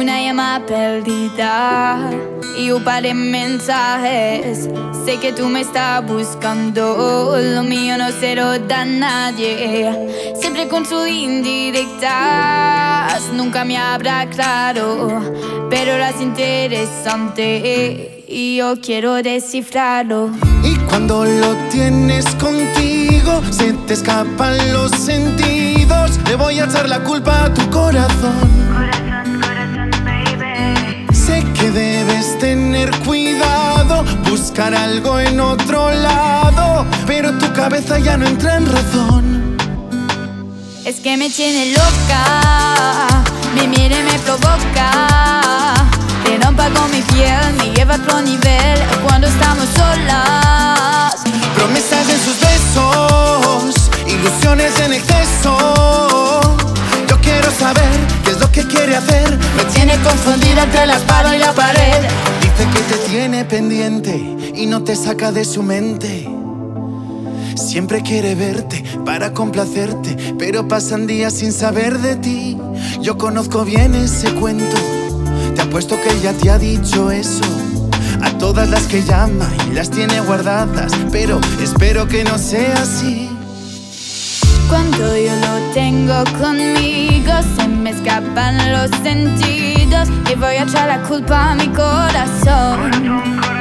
una llamada perdida y un par de mensajes. Sé que tú me estás buscando, lo mío no se lo da a nadie. Siempre con sus indirectas, nunca me habla claro, pero las interesante y yo quiero descifrarlo. Y cuando lo tienes contigo, se te escapan los sentidos. Le voy a echar la culpa a tu corazón. Corazón, baby. Sé que debes tener cuidado, buscar algo en otro lado, pero tu cabeza ya no entra en razón. Es que me tiene loca, me mira y me provoca, te rompa con mi piel, me lleva a otro nivel cuando estamos solas. Promesas en sus besos, ilusiones en exceso. Yo quiero saber qué es lo que quiere hacer. Me tiene confundida entre la espada y la pared. Dice que te tiene pendiente y no te saca de su mente. Siempre quiere verte para complacerte, pero pasan días sin saber de ti. Yo conozco bien ese cuento, te apuesto que ella te ha dicho eso. A todas las que llama y las tiene guardadas, pero espero que no sea así. Cuando yo lo tengo conmigo, se me escapan los sentidos y voy a echar la culpa a mi corazón.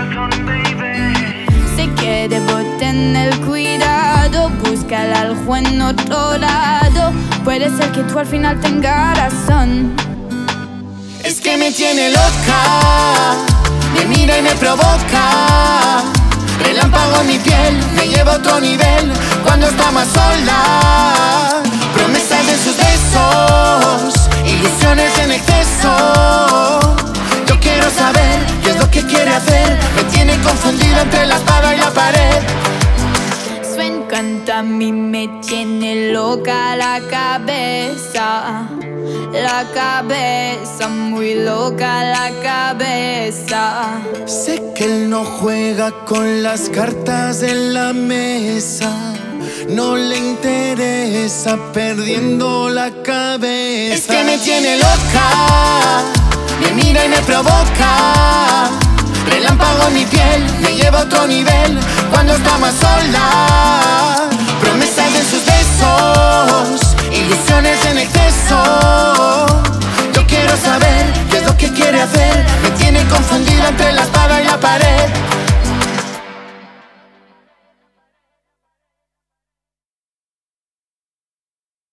Sé que debo tener cuidado, buscar algo en otro lado. Puede ser que tú al final tengas razón. Es que me tiene loca, me mira y me provoca. Relámpago en mi piel, me lleva a otro nivel cuando estamos solas. Promesas en sus besos, ilusiones en exceso. Yo quiero saber qué es lo que quiere hacer. Me tiene confundida entre la espada y la pared. Su encanto a mí me tiene loca la cabeza. La cabeza, muy loca la cabeza. Sé que él no juega con las cartas en la mesa. No le interesa, perdiendo la cabeza. Es que me tiene loca, me mira y me provoca. Relámpago en mi piel, me lleva a otro nivel cuando estamos solas. Promesas en sus besos,